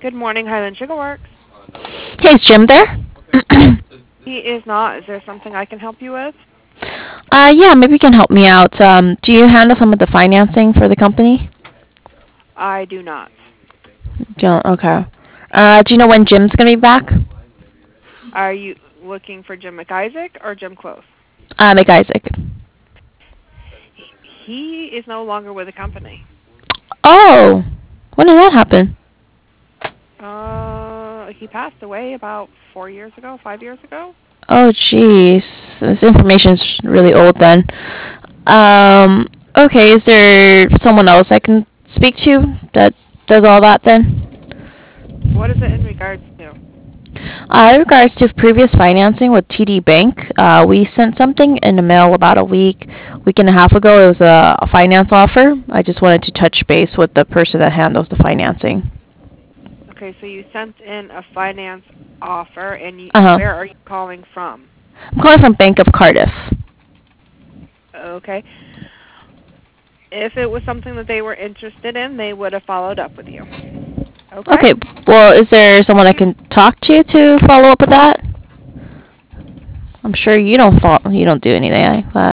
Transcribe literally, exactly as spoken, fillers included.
Good morning, Highland Sugar Works. Hey, is Jim there? He is not. Is there something I can help you with? Uh, yeah, maybe you can help me out. Um, do you handle some of the financing for the company? I do not. Don't. Okay. Uh, do you know when Jim's gonna be back? Are you looking for Jim McIsaac or Jim Close? Uh, McIsaac. He is no longer with the company. Oh, when did that happen? Uh, he passed away about four years ago, five years ago. Oh, jeez. This information's really old then. Um, okay, is there someone else I can speak to that does all that then? What is it in regards to? Uh, in regards to previous financing with T D Bank, uh, we sent something in the mail about a week, week and a half ago. It was a, a finance offer. I just wanted to touch base with the person that handles the financing. Okay, so you sent in a finance offer, and you, Uh huh. where are you calling from? I'm calling from Bank of Cardiff. Okay. If it was something that they were interested in, they would have followed up with you. Okay? Okay. Well, is there someone I can talk to to follow up with that? I'm sure you don't follow, you don't do anything like